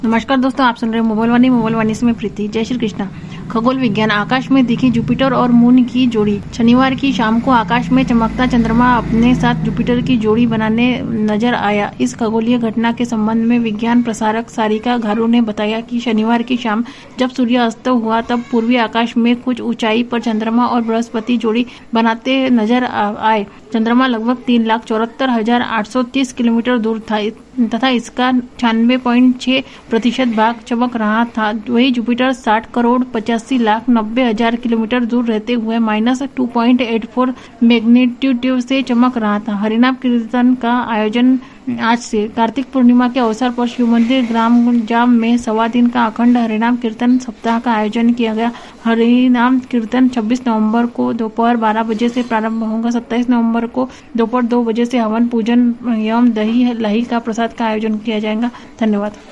नमस्कार दोस्तों, आप सुन रहे हैं मोबाइल वाणी से मैं प्रीति। जय श्री कृष्णा। खगोल विज्ञान। आकाश में दिखी जुपिटर और मून की जोड़ी। शनिवार की शाम को आकाश में चमकता चंद्रमा अपने साथ जुपिटर की जोड़ी बनाने नजर आया। इस खगोलीय घटना के संबंध में विज्ञान प्रसारक सारिका घारू ने बताया कि शनिवार की शाम जब सूर्य अस्त हुआ तब पूर्वी आकाश में कुछ ऊंचाई पर चंद्रमा और बृहस्पति जोड़ी बनाते नजर आए। चंद्रमा लगभग 3,74,830 किलोमीटर दूर था तथा इसका 96.6% भाग चमक रहा था। वही जुपिटर 60,85,90,000 किलोमीटर दूर रहते हुए -2.84 मैग्नीट्यूड से चमक रहा था। हरिनाम कीर्तन का आयोजन आज से कार्तिक पूर्णिमा के अवसर पर शिव मंदिर ग्रामजाम में 1.25 दिन का अखंड हरिनाम कीर्तन सप्ताह का आयोजन किया गया। हरिनाम कीर्तन 26 नवंबर को दोपहर 12 बजे से प्रारंभ होगा। 27 नवंबर को दोपहर 2 बजे से हवन पूजन एवं दही लाही का प्रसाद का आयोजन किया जाएगा। धन्यवाद।